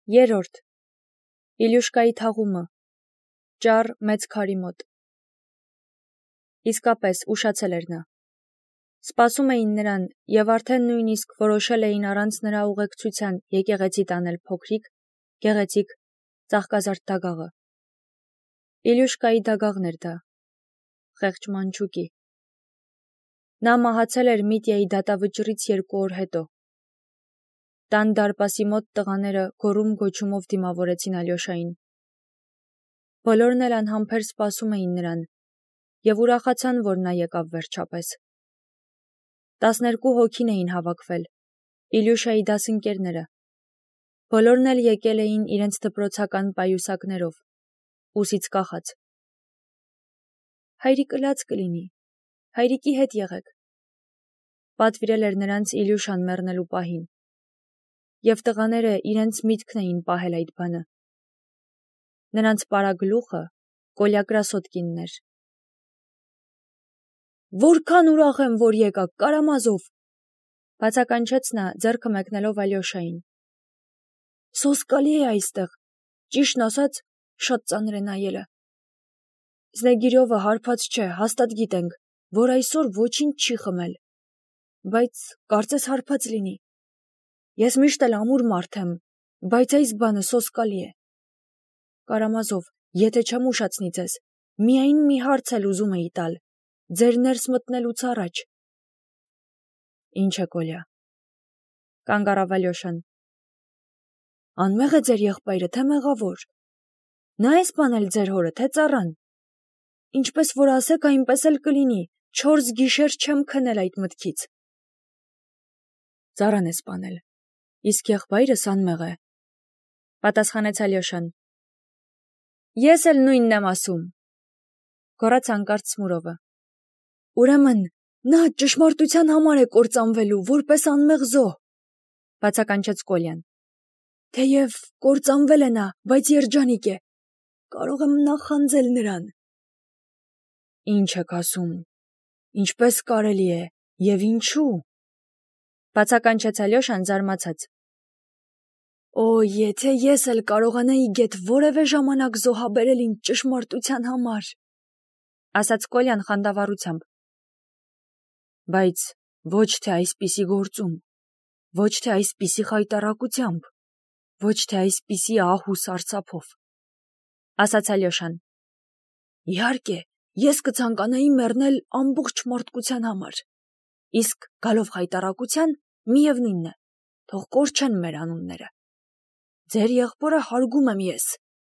Երրորդ. Իլյուշկայի թաղումը, ճառ մեծ քարի մոտ։ Իսկապես ուշացել էր նա։ Սպասում էին նրան և արդեն նույնիսկ որոշել էին առանց նրա ուղեկցության եկեղեցի տանել փոքրիկ, գեղեցիկ, ծաղկազարդ դագաղը։ Իլյուշկայի դագաղն էր դա, խեղճ մանչուկի։ Նա մահացել էր Միտիայի դատավճռից 2 օր հետո։ Տան դարպասի մոտ տղաները գոռում-գոչումով դիմավորեցին Ալյոշային։ Բոլորն էլ անհամբեր սպասում էին նրան և ուրախացան, որ նա եկավ վերջապես։ 12 հոգին էին հավաքվել, Իլյուշայի դասընկերները։ Բոլորն էլ եկել էին իրենց դպրոցական պայուսակներով, ուսից կախած։ Հայրիկը լաց կլինի, հայրիկի հետ եղեք, պատվիրել էր նրանց Իլյուշան մեռնելու պահին, և տղաները իրենց միտքն էին պահել այդ բանը։ Նրանց պարագլուխը Կոլյա Կրասոդկինն էր։ «Որքան ուրախ եմ, որ եկաք, Կարամազով», բացականչեց նա, ձեռքը մեկնելով Ալյոշային։ «Սոսկալի է այստեղ, ճիշտն ասած, շատ ծանր է նայելը։ Զնեգիրյովը հարբած չէ, հաստատ գիտենք, որ այսօր ոչինչ չի խմել, բայց կարծես հարբած լինի։ Ես միշտ էլ ամուր մարդ եմ, բայց այս բանը սոսկալի է։ Կարամազով, եթե չեմ ուշացնի ձեզ, միայն մի հարց էլ ուզում էի տալ, ձեր ներս մտնելուց առաջ»։ Ինչ է, Կոլյա, կանգ առավ Ալյոշան։ Անմեղ է ձեր եղբայրը, թե մեղավոր։ Նա է սպանել ձեր հորը, թե ծառան։ Ինչպես որ ասեք, այնպես էլ կլինի, 4 գիշեր չեմ քնել այդ մտքից։ Ծառան է սպանել, իսկ եղբայրս անմեղ է, պատասխանեց Ալյոշան։ Ես էլ նույնն եմ ասում, գոռաց հանկարծ Սմուրովը։ Ուրեմն նա ճշմարտության համար է կործանվելու, որպես անմեղ զոհ, բացականչեց Կոլյան։ Թեև կործանվել է նա, բայց երջանիկ է, կարող եմ նախանձել նրան։ Ինչ եք ասում, ինչպես կարելի է և ինչու, բացականչեց Ալյոշան զարմացած։ Օ, եթե ես էլ կարողանայի գեթ որևէ ժամանակ զոհաբերել ինձ ճշմարտության համար, ասաց Կոլյան խանդավառությամբ։ Բայց ոչ թե այսպիսի գործում, ոչ թե այսպիսի խայտառակությամբ, ոչ թե այսպիսի ահ ու սարսափով, ասաց Ալյոշան։ Իհարկե, ես կցանկանայի մեռնել ամբողջ մարդկության համար, իսկ գալով խայտառակության, միևնույն է, թող կորչեն մեր անունները։ Ձեր եղբորը հարգում եմ ես։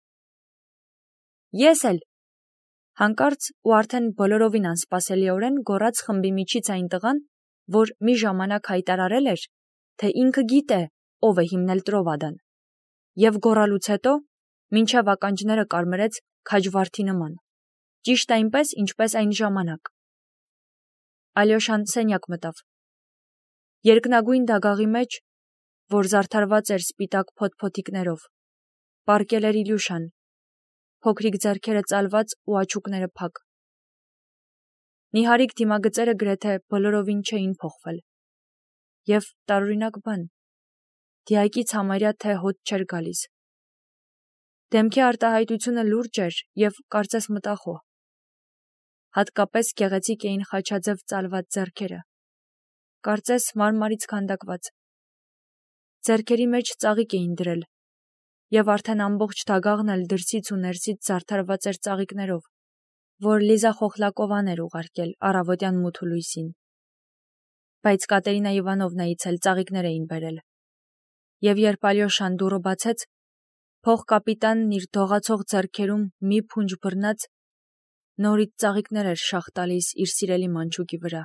Ես էլ, հանկարծ ու արդեն բոլորովին անսպասելիորեն գոռաց խմբի միջից այն տղան, որ մի ժամանակ հայտարարել էր, թե ինքը գիտե, ով է հիմնել Տրովադան, և գոռալուց հետո մինչև ականջները կարմրեց քաջվարդի նման, ճիշտ այնպես, ինչպես այն ժամանակ։ Ալյոշան սենյակ մտավ։ Երկնագույն դագաղի մեջ, որ զարդարված էր սպիտակ փոթփոթիկներով, պառկել էր Իլյուշան, փոքրիկ ձեռքերը ծալված ու աչուկները փակ։ Նիհարիկ դիմագծերը գրեթե բոլորովին չէին փոխվել։ Եվ տարօրինակ բան, դիակից համարյա թե հոտ չէր գալիս։ Դեմքի արտահայտությունը լուրջ էր և կարծես մտախոհ։ Հատկապես գեղեցիկ էին խաչաձև ծալված ձեռքերը, կարծես մարմարից քանդակված։ Ձեռքերի մեջ ծաղիկ էին դրել, և արդեն ամբողջ դագաղն էլ դրսից ու ներսից զարդարված էր ծաղիկներով, որ Լիզա Խոխլակովան էր ուղարկել առավոտյան մութ լույսին։ Բայց Կատերինա Իվանովնայից էլ ծաղիկներ էին բերել։ Եվ երբ Ալյոշան դուռը բացեց, փոխկապիտանն իր դողացող ձեռքերում մի փունջ բռնած նորից ծաղիկներ էր շաղ տալիս իր սիրելի մանչուկի վրա։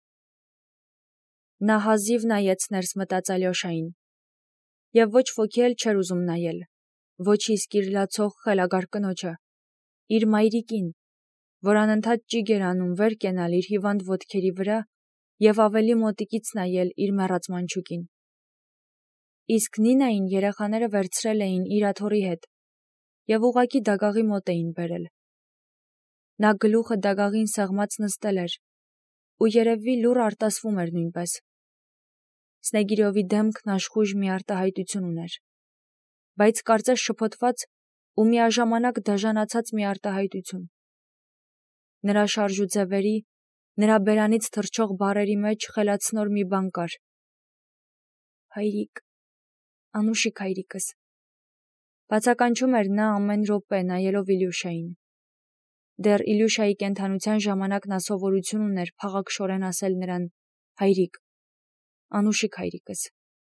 Նա հազիվ նայեց ներս մտած Ալյոշային, և ոչ ոքի էլ չէր ուզում նայել, ոչ իսկ իր լացող խելագար կնոջը, իր մայրիկին, որ անընդհատ ճիգ էր անում վեր կենալ իր հիվանդ ոտքերի վրա և ավելի մոտիկից նայել իր մեռած մանչուկին։ Իսկ Նինային երեխաները վերցրել էին իր աթոռի հետ և ուղղակի դագաղի մոտ էին բերել։ Նա գլուխը դագաղին սեղմած նստել էր ու երևի լուռ արտասվում էր նույնպես։ Սնեգիրյովի դեմքն աշխույժ մի արտահայտություն ուներ։ բայց կարծես շփոթված ու միաժամանակ դաժանացած մի արտահայտություն։ Նրա շարժուձևերի, նրա բերանից թռչող բառերի մեջ խելացնոր մի բան կար։ Հայրիկ, անուշիկ հայրիկս։ Բացականչում էր նա ամեն րոպե նայելով Իլյուշային։ Դեռ Իլյուշայի կենդանության ժամանակ նա սովորություն ուներ փաղաքշորեն ասել նրան հայրիկ, անուշիկ հայրիկս։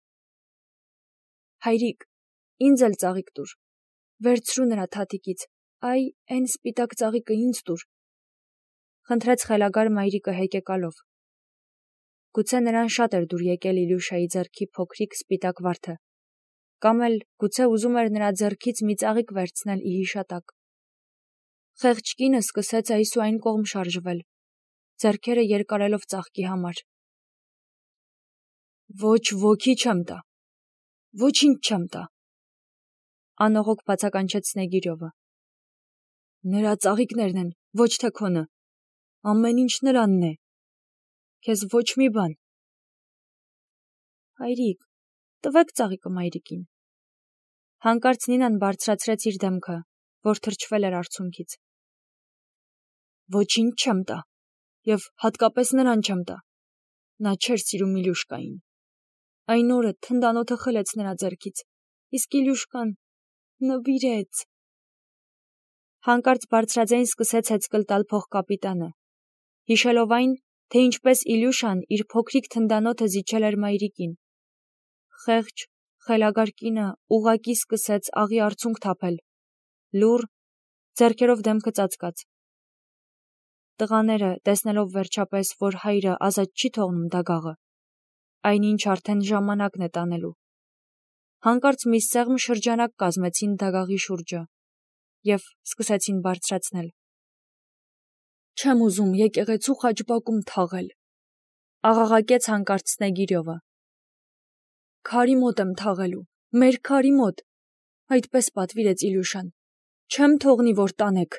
Հայրիկ, ինձ էլ ծաղիկ տուր, վերցրու նրա թաթիկից, այ այն սպիտակ ծաղիկը ինձ տուր, խնդրեց խելագար մայրիկը հեկեկալով։ Գուցե նրան շատ էր դուր եկել Իլյուշայի ձեռքի փոքրիկ սպիտակ վարդը, կամ էլ գուցե ուզում էր նրա ձեռքից մի ծաղիկ վերցնել ի հիշատակ։ Խեղճ կինը սկսեց այս ու այն կողմ շարժվել, ձեռքերը երկարելով ծաղկի համար։ Ոչ ոգի չեմ տա, ոչինչ չեմ տա, անողոք բացականչեց Սնեգիրյովը։ Նրա ծաղիկներն են, ոչ թե քոնը, ամեն ինչ նրանն է, քեզ ոչ մի բան։ Հայրիկ, տվեք ծաղիկը մայրիկին։ Հանկարծ Նինան բարձրացրեց իր դեմքը, որ թրջվել էր արցունքից։ Ոչինչ չեմ տա, և հատկապես նրան չեմ տա։ Նա չէր սիրում Իլյուշկային։ Այն օրը թնդանոթը խլեց նրա ձեռքից, իսկ Իլյուշկան նվիրեց։ Հանկարծ բարձրաձայն սկսեց հեծկլ տալ փողկապիտանը, հիշելով այն, թե ինչպես Իլյուշան իր փոքրիկ թնդանոթը զիջել էր մայրիկին։ Խեղճ, խելագար կինը ուղղակի սկսեց աղի արցունք թափել, լուռ, ձեռքերով դեմքը ծածկած։ Տղաները, տեսնելով վերջապես, որ հայրը ազատ չի թողնում դագաղը, այնինչ արդեն ժամանակն է տանելու, հանկարծ մի սեղմ շրջանակ կազմեցին դագաղի շուրջը և սկսեցին բարձրացնել։ Չեմ ուզում եկեղեցու խաչբակում թաղել, աղաղակեց հանկարծ Սնեգիրյովը։ Քարի մոտ եմ թաղելու, մեր քարի մոտ, այդպես պատվիրեց Իլյուշան, չեմ թողնի, որ տանեք։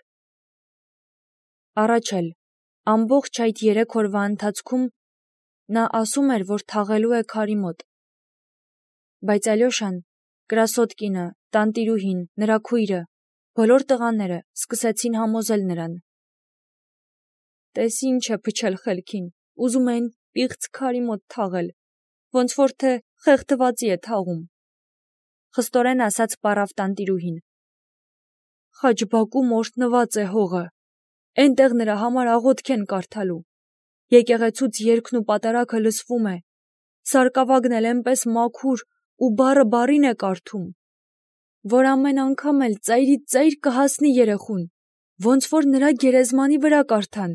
Առաջ էլ, ամբողջ այդ 3 օրվա ընթացքում նա ասում էր, որ թաղելու է քարի մոտ։ Բայց Ալյոշան, կրասոտ կինը, տանտիրուհին, նրա քույրը, բոլոր տղաները սկսեցին համոզել նրան։ Տես ինչ է փչել խելքին, ուզում են պիղծ քարի մոտ թաղել, ոնց որ թե խեղդվածի է թաղում։ Խստորեն ասաց պարավ տանտիրուհին։ Խաչբակում օրհնված է հողը, այնտեղ նրա համար աղոթք են կարդալու, եկեղեցուց երգն ու պատարագը լսվում է, սարկավագն էլ էնպես մաքուր ու բառը բառին է կարդում, որ ամեն անգամ էլ ծայրից ծայր կհասնի երեխուն, ոնց որ նրա գերեզմանի վրա կարդան։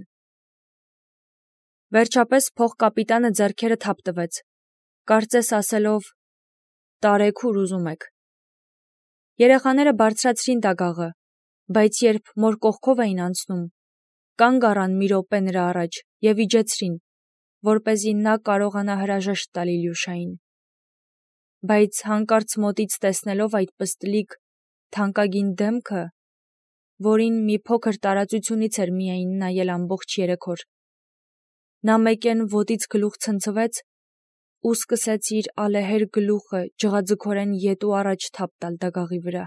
Վերջապես փողկապիտանը ձեռքերը թափ տվեց, կարծես ասելով. տարեքուր ուզում եք։ Երեխաները բարձրացրին դագաղը, բայց երբ մոր կողքով էին անցնում, կանգ առան մի րոպե նրա առաջ և իջեցրին, որպեսզի նա կարողանա հրաժեշտ տալ Իլյուշային։ Բայց հանկարծ մոտից տեսնելով այդ պստլիկ, թանկագին դեմքը, որին մի փոքր տարածությունից էր միայն նայել ամբողջ 3 օր, նա մեկեն ոտից գլուխ ցնցվեց ու սկսեց իր ալեհեր գլուխը ջղաձգորեն ետու առաջ թափ տալ դագաղի վրա։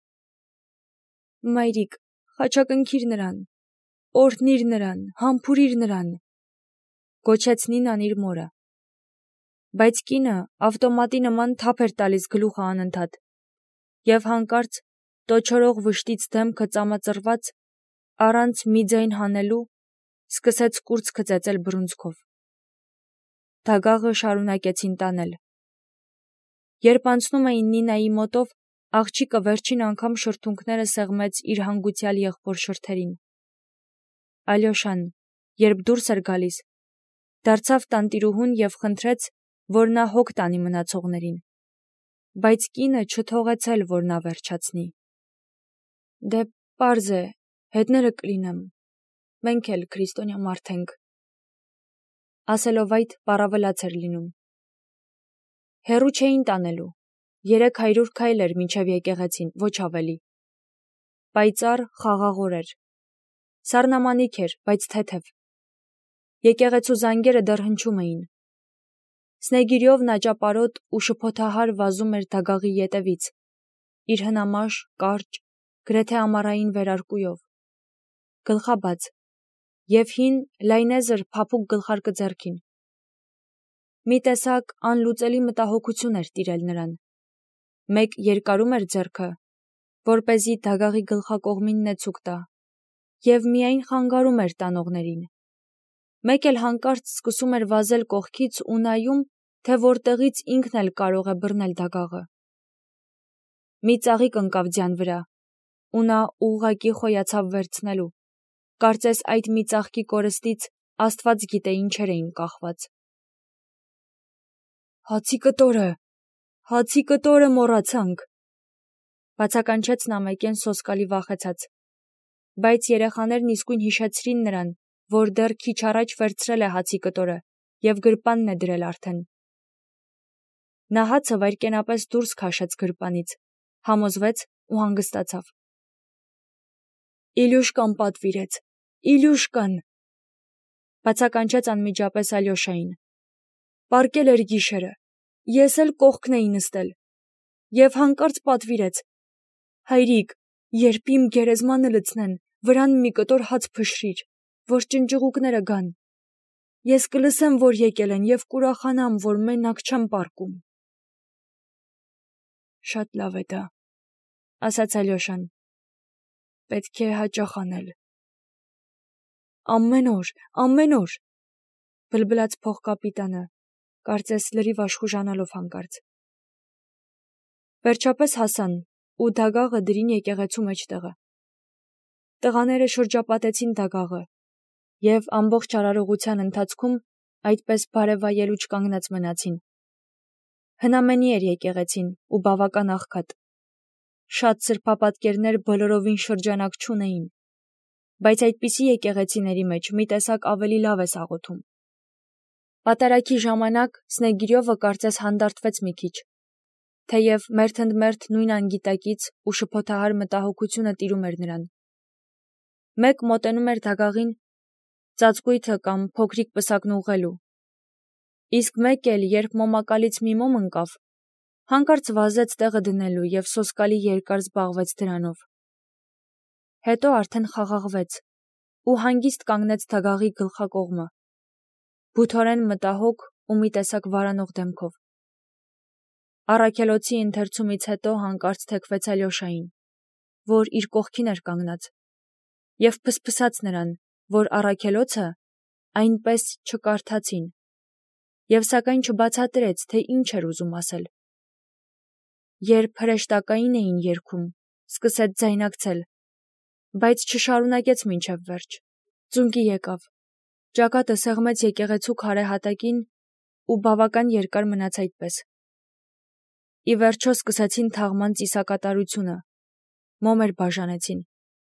Մայրիկ, խաչակնքիր նրան, օրհնիր նրան, համբուրիր նրան, գոչեց Նինան իր մորը։ Բայց կինը ավտոմատի նման թափ էր տալիս գլուխը անընդհատ, և հանկարծ տոչորող վշտից դեմքը ծամածռված, առանց մի ձայն հանելու, սկսեց կուրծքը ծեծել բռունցքով։ Դագաղը շարունակեցին տանել։ Երբ անցնում էին Նինայի մոտով, աղջիկը վերջին անգամ շրթունքները սեղմեց իր հանգուցյալ եղբոր շրթերին։ Ալյոշան, երբ դուրս էր գալիս, դարձավ տանտիրուհուն և խնդրեց, որ նա հոգ տանի մնացողներին, բայց կինը չթողեց էլ, որ նա վերջացնի։ Դե պարզ է, հետները կլինեմ, մենք էլ քրիստոնյա մարդ ենք, ասելով այդ պառավլաց էր լինում։ Հեռու չէին տանելու, 300 քայլ էր մինչև եկեղեցին, ոչ ավելի։ Պայծառ խաղաղ օր էր, սառնամանիք էր, բայց թեթև։ Եկեղեցու զանգերը դեռ հնչում էին։ Սնեգիրյովն աճապարոտ ու շփոթահար վազում էր դագաղի ետևից, իր հնամաշ, կարճ, գրեթե ամառային վերարկուով, գլխաբաց, և հին, լայնեզր փափուկ գլխարկը ձեռքին։ Մի տեսակ անլուծելի մտահոգություն էր տիրել նրան։ Մեկ երկարում էր ձեռքը, որպեսզի դագաղի գլխակողմին նեցուկ տա, և միայն խանգարում էր տանողներին։ Մեկ էլ հանկարծ սկսում էր վազել կողքից ու նայում, թե որտեղից ինքն էլ կարող է բռնել դագաղը։ Մի ծաղիկ ընկավ ձյան վրա, ու նա ուղղակի խոյացավ վերցնելու, կարծես այդ մի ծաղկի կորստից Աստված գիտե ինչեր էին կախված։ Հացի կտորը մոռացանք, բացականչեց նա մեկեն սոսկալի վախեցած, բայց երեխաներն իսկույն հիշեցրին նրան, որ դեռ քիչ առաջ վերցրել է հացի կտորը և գրպանն է դրել արդեն։ Նա հացը վայրկենապես դուրս քաշեց գրպանից, համոզվեց ու հանգստացավ։ Իլյուշկան պատվիրեց, Իլյուշկան, բացականչեց անմիջապես Ալյոշային։ Պառկել էր գիշերը, ես էլ կողքն էի նստել, և հանկարծ պատվիրեց. հայրիկ, երբ իմ գերեզմանը լցնեն, վրան մի կտոր հաց փշրիր, որ ճնճղուկները գան։ Ես կլսեմ, որ եկել են, և կուրախանամ, որ մենակ չեմ պառկում։ Շատ լավ է դա, ասաց Ալյոշան, պետք է հաճախ անել։ Ամեն օր, բլբլաց փողկապիտանը, կարծես լրիվ աշխուժանալով հանկարծ։ Վերջապես հասան, ու դագաղը դրին եկեղեցու մեջտեղը։ Տղաները շրջապատեցին դագաղը, և ամբողջ արարողության ընթացքում այդպես բարևայելու չկանգնած մնացին։ Հնամենի էր եկեղեցին ու բավական աղքատ։ Շատ սրբապատկերներ բոլորովին շրջանակ չունեին, բայց այդպիսի եկեղեցիների մեջ մի տեսակ ավելի լավ ես աղոթում։ Պատարագի ժամանակ Սնեգիրյովը կարծես հանդարտվեց մի քիչ, թեև մերթընդմերթ նույն անգիտակից ու շփոթահար մտահոգությունը տիրում էր նրան։ Մեկ մոտենում էր դագաղին ծածկույթը կամ փոքրիկ պսակն ուղղելու, իսկ մեկ էլ, երբ մոմակալից մի մոմ ընկավ, հանկարծ վազեց տեղը դնելու և սոսկալի երկար զբաղվեց դրանով։ Հետո արդեն խաղաղվեց ու հանգիստ կանգնեց դագաղի գլխակողմը, բութորեն մտահոգ ու մի տեսակ վարանող դեմքով։ Առաքելոցի ընթերցումից հետո հանկարծ թեքվեց Ալյոշային, որ իր կողքին էր կանգնած, և փսփսաց նրան, որ առաքելոցը այնպես չկարդացին, և սակայն չբացատրեց, թե ինչ էր ուզում ասել։ Երբ հրեշտակային էին երգում, սկսեց ձայնարկել, բայց չշարունակեց մինչև վերջ։ Ծունկի եկավ, ճակատը սեղմեց եկեղեցու քարե հատակին ու բավական երկար մնաց այդպես։ Ի վերջո սկսեցին թաղման ծիսակատարությունը, մոմեր բաժանեցին։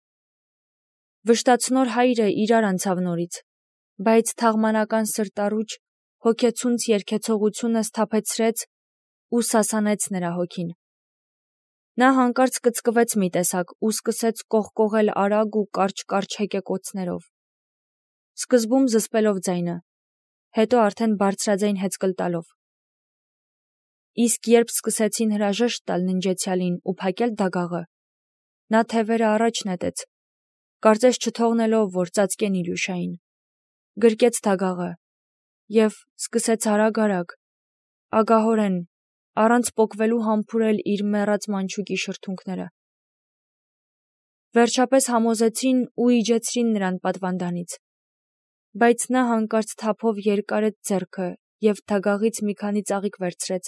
Վշտացնոր հայրը իրար անցավ նորից, բայց թաղմանական սրտառուչ, հոգեցունց երգեցողությունը սթափեցրեց ու սասանեց նրա հոգին։ Նա հանկարծ կծկվեց մի տեսակ ու սկսեց կողկողել արագ ու կարճ հեկեկոցներով, սկզբում զսպելով ձայնը, հետո արդեն բարձրաձայն հեծկլ տալով։ Իսկ երբ սկսեցին հրաժեշտ տալ ննջեցյալին ու փակել դագաղը, նա թևերը առաջ նետեց, կարծես չթողնելով, որ ծածկեն Իլյուշային, գրկեց դագաղը և սկսեց արագ, ագահորեն, առանց պոկվելու համբուրել իր մեռած մանչուկի շրթունքները։ Վերջապես համոզեցին ու իջեցրին նրան պատվանդանից, բայց նա հանկարծ թափով երկարեց ձեռքը և դագաղից մի քանի ծաղիկ վերցրեց։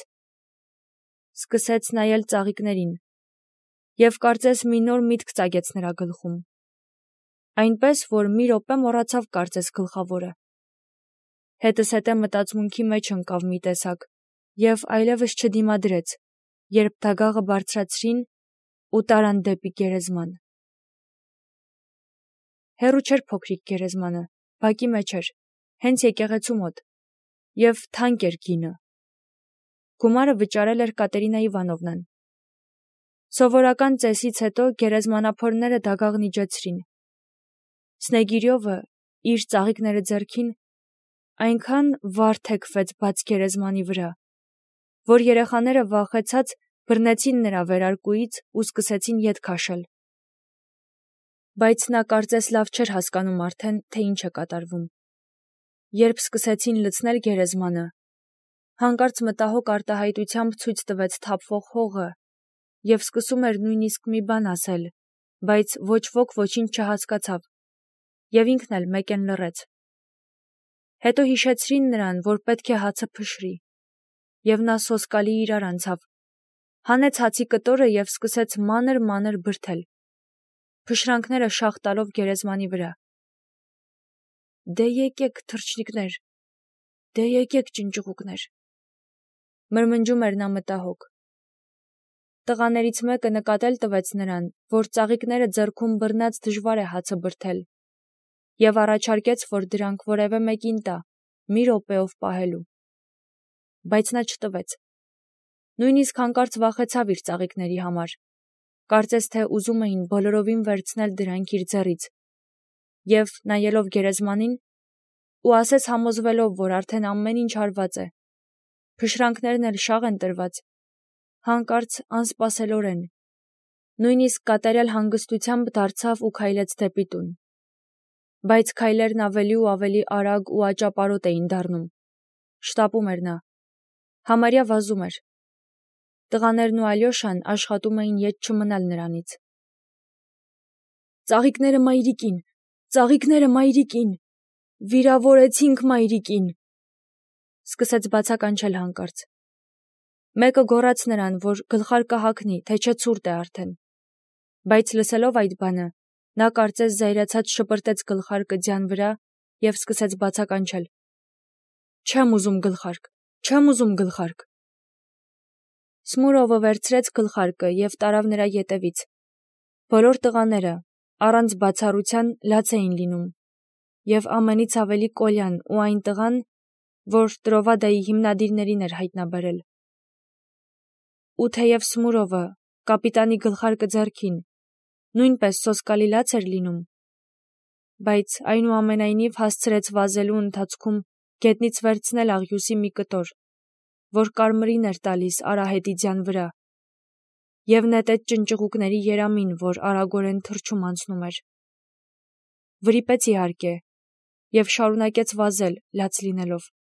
Սկսեց նայել ծաղիկներին, և կարծես մի նոր միտք ծագեց նրա գլխում, այնպես, որ մի րոպե մոռացավ կարծես գլխավորը։ Հետզհետե մտածմունքի մեջ ընկավ մի տեսակ և այլևս չդիմադրեց, երբ դագաղը բարձրացրին ու տարան դեպի գերեզման։ Հեռու չէր փոքրիկ գերեզմանը, բակի մեջ էր, հենց եկեղեցու մոտ, և թանկ էր գինը։ Գումարը վճարել էր Կատերինա Իվանովնան։ Սովորական ծեսից հետո գերեզմանափորները դագաղն իջեցրին։ Սնեգիրյովը, իր ծաղիկները ձեռքին, այնքան վար թեքվեց բաց գերեզմանի վրա, որ երեխաները վախեցած բռնեցին նրա վերարկուից ու սկսեցին ետ քաշել։ Բայց նա կարծես լավ չէր հասկանում արդեն, թե ինչ է կատարվում։ Երբ սկսեցին լցնել գերեզմանը, հանկարծ մտահոգ արտահայտությամբ ցույց տվեց թափվող հողը և սկսում էր նույնիսկ մի բան ասել, բայց ոչ ոք ոչինչ չհասկացավ, և ինքն էլ մեկեն լռեց։ Հետո հիշեցրին նրան, որ պետք է հացը փշրի, և նա սոսկալի իրար անցավ, հանեց հացի կտորը և սկսեց մանր-մանր բրդել, փշրանքները շաղ տալով գերեզմանի վրա։ «Դե եկեք, թռչնիկներ, դե եկեք, ճնճղուկներ», մրմնջում էր նա մտահոգ։ Տղաներից մեկը նկատել տվեց նրան, որ ծաղիկները ձեռքում բռնած դժվար է հացը բրդել, և առաջարկեց, որ դրանք որևէ մեկին տա, մի րոպեով պահելու։ Բայց նա չտվեց։ Նույնիսկ հանկարծ վախեցավ իր ծաղիկների համար, կարծես թե ուզում էին բոլորովին վերցնել դրանք իր ձեռից, և, նայելով գերեզմանին, ու ասես համոզվելով, որ արդեն ամեն ինչ արված է, փշրանքներն էլ շաղ են տրված, հանկարծ անսպասելորեն, նույնիսկ կատարյալ հանգստությամբ դարձավ ու քայլեց դեպի տուն։ Բայց քայլերն ավելի ու ավելի արագ ու աճապարոտ էին դառնում։ Շտապում էր նա։ Համարյա վազում էր։ Տղաներն ու Ալյոշան աշխատում էին ետ չմնալ նրանից։ «Ծաղիկները մայրիկին, ծաղիկները մայրիկին, վիրավորեցինք մայրիկին», սկսեց բացականչել հանկարծ։ Մեկը գոռաց նրան, որ գլխարկը հագնի, թե չէ ցուրտ է արդեն։ Բայց լսելով այդ բանը, նա կարծես զայրացած շպրտեց գլխարկը ձյան վրա և սկսեց բացականչել. «Չեմ ուզում գլխարկ, չեմ ուզում գլխարկ»։ Սմուրովը վերցրեց գլխարկը և տարավ նրա ետևից։ Բոլոր տղաները, առանց բացառության, լաց էին լինում, և ամենից ավելի Կոլյան ու այն տղան, որ Տրովադայի հիմնադիրներին էր հայտնաբերել։ Ու թեև Սմուրովը, կապիտանի գլխարկը ձեռքին, նույնպես սոսկալի լաց էր լինում, բայց այնուամենայնիվ հասցրեց վազելու ընթացքում գետնից վերցնել աղյուսի մի կտոր, որ կարմիրին էր տալիս արահետի ձյան վրա, և նետեց ճնճղուկների երամին, որ արագորեն թռչում անցնում էր։ Վրիպեց իհարկե, և շարունակեց վազել, լաց լինելով։